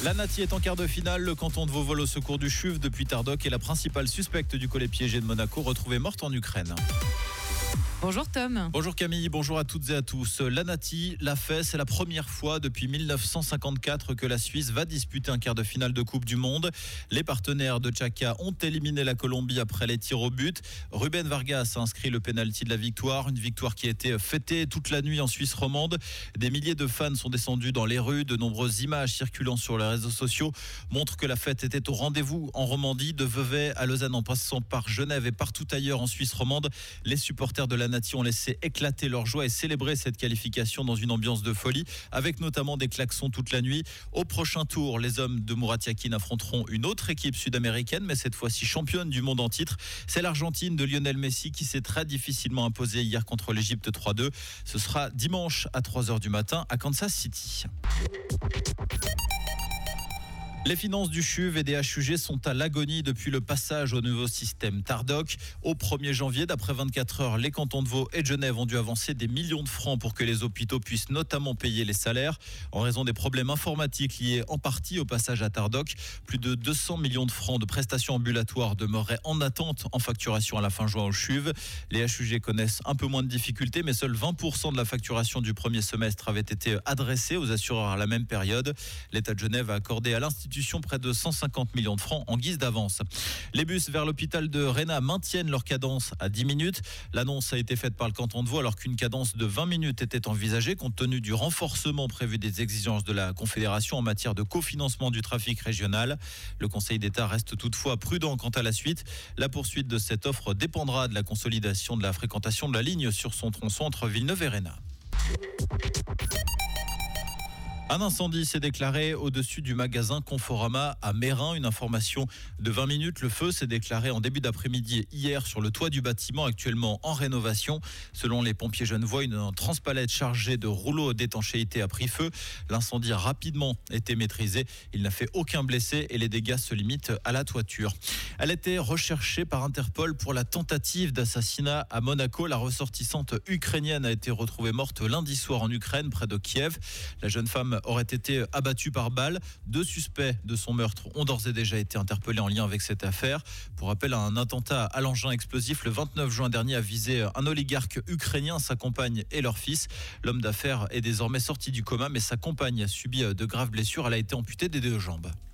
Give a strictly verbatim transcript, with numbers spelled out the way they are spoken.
La Nati est en quart de finale. Le canton de Vauvol au secours du CHUV depuis Tardoc est la principale suspecte du collet piégé de Monaco, retrouvée morte en Ukraine. Bonjour Tom. Bonjour Camille, bonjour à toutes et à tous. La Nati l'a fait, c'est la première fois depuis dix-neuf cent cinquante-quatre que la Suisse va disputer un quart de finale de Coupe du Monde. Les partenaires de Tchaka ont éliminé la Colombie après les tirs au but. Ruben Vargas a inscrit le pénalty de la victoire, une victoire qui a été fêtée toute la nuit en Suisse romande. Des milliers de fans sont descendus dans les rues, de nombreuses images circulant sur les réseaux sociaux montrent que la fête était au rendez-vous en Romandie, de Vevey à Lausanne en passant par Genève et partout ailleurs en Suisse romande. Les supporters de la Nati ont laissé éclater leur joie et célébrer cette qualification dans une ambiance de folie, avec notamment des klaxons toute la nuit. Au prochain tour, les hommes de Murat Yakin affronteront une autre équipe sud-américaine, mais cette fois-ci championne du monde en titre. C'est l'Argentine de Lionel Messi qui s'est très difficilement imposée hier contre l'Égypte trois deux. Ce sera dimanche à trois heures du matin à Kansas City. Les finances du CHUV et des H U G sont à l'agonie depuis le passage au nouveau système Tardoc. Au premier janvier, d'après vingt-quatre heures, les cantons de Vaud et de Genève ont dû avancer des millions de francs pour que les hôpitaux puissent notamment payer les salaires. En raison des problèmes informatiques liés en partie au passage à Tardoc, plus de deux cents millions de francs de prestations ambulatoires demeuraient en attente en facturation à la fin juin au CHUV. Les H U G connaissent un peu moins de difficultés, mais seuls vingt pour cent de la facturation du premier semestre avait été adressée aux assureurs à la même période. L'État de Genève a accordé à l'institution près de cent cinquante millions de francs en guise d'avance. Les bus vers l'hôpital de Rhénat maintiennent leur cadence à dix minutes. L'annonce a été faite par le canton de Vaud alors qu'une cadence de vingt minutes était envisagée compte tenu du renforcement prévu des exigences de la Confédération en matière de cofinancement du trafic régional. Le Conseil d'État reste toutefois prudent quant à la suite. La poursuite de cette offre dépendra de la consolidation de la fréquentation de la ligne sur son tronçon entre Villeneuve et Rhénat. Un incendie s'est déclaré au-dessus du magasin Conforama à Meyrin. Une information de vingt minutes. Le feu s'est déclaré en début d'après-midi hier sur le toit du bâtiment actuellement en rénovation. Selon les pompiers genevois, une transpalette chargée de rouleaux d'étanchéité a pris feu. L'incendie a rapidement été maîtrisé. Il n'a fait aucun blessé et les dégâts se limitent à la toiture. Elle était recherchée par Interpol pour la tentative d'assassinat à Monaco. La ressortissante ukrainienne a été retrouvée morte lundi soir en Ukraine, près de Kiev. La jeune femme aurait été abattue par balle. Deux suspects de son meurtre ont d'ores et déjà été interpellés en lien avec cette affaire. Pour rappel, un attentat à l'engin explosif le vingt-neuf juin dernier a visé un oligarque ukrainien, sa compagne et leur fils. L'homme d'affaires est désormais sorti du coma, mais sa compagne a subi de graves blessures. Elle a été amputée des deux jambes.